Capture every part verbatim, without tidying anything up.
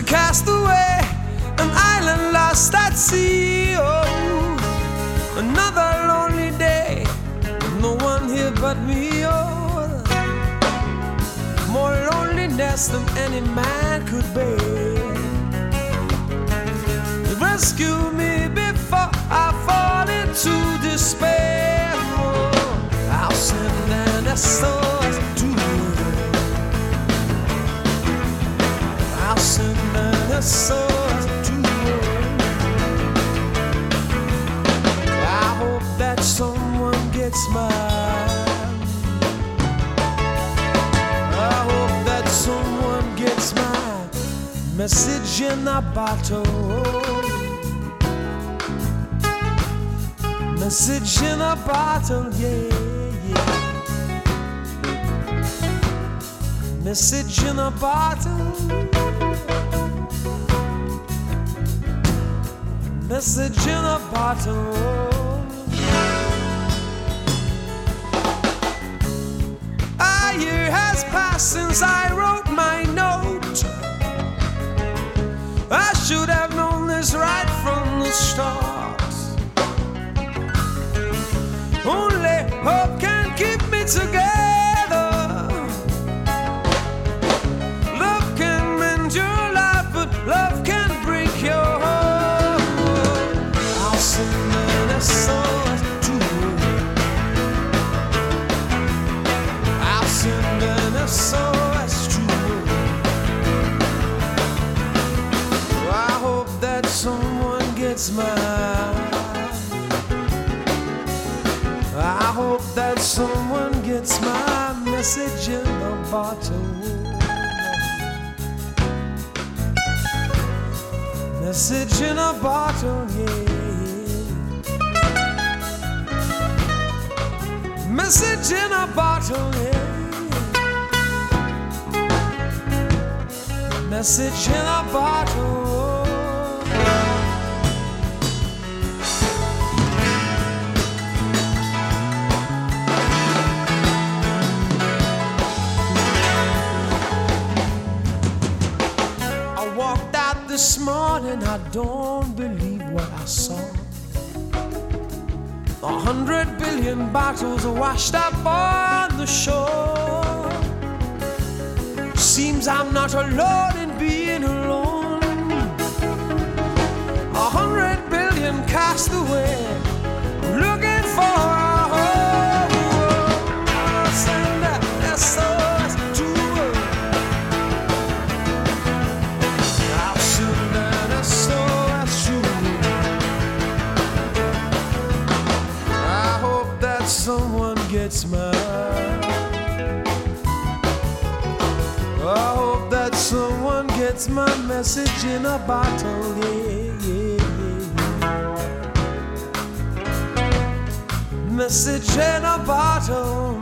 castaway, an island lost at sea. Oh, another lonely day, no one here but me. Oh, more loneliness than any man could bear. Rescue me before I fall into despair. Oh, I'll send an S O S to you. I'll send an S O S to you. I hope that someone gets mine. I hope that someone gets my message in a bottle. Message in a bottle, yeah, yeah. Message in a bottle. Message in a bottle. A year has passed since I wrote my note. I should have known this right from the start. Only hope can keep me together. Love can mend your life, but love can break your heart. I'll send an S O S to you. I'll send an S O S to you. I hope that someone gets mine. I hope that someone gets my message in a bottle. Message in a bottle, yeah. Message in a bottle, yeah. Message in a bottle. This morning I don't believe what I saw. A hundred billion bottles are washed up on the shore. Seems I'm not alone in being alone. A hundred billion cast away, looking for a home. I'll send that S O S to her. I'll send that S O S to her. I hope that someone gets mine. I hope that someone gets my message in a bottle, yeah, yeah, yeah. Message in a bottle.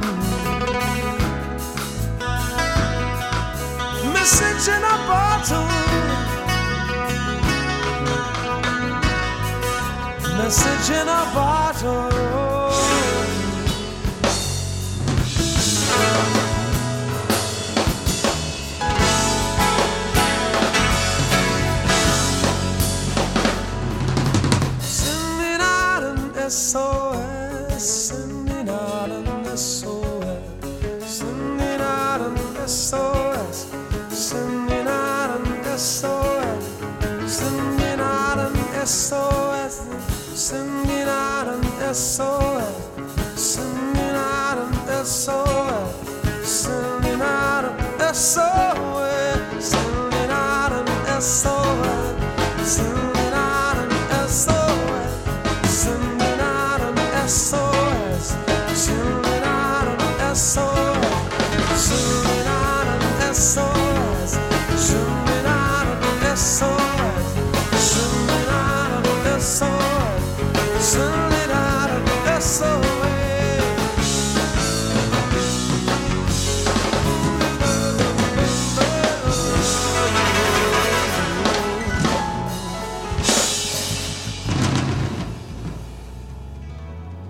Message in a bottle. Message in a bottle. S O S, sending out an S O S, sending out an S O S, sending out an S O S, sending out an S O S, sending out an S O S, sending out an S O S, sending out an S O S, sending out an S O S, sending out an S O S, sending S O S, sending out an S O S, sending out an S O S, sending out an S O S, sending out an S O S, sending out an S O S.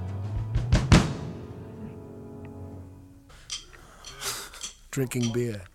Drinking beer.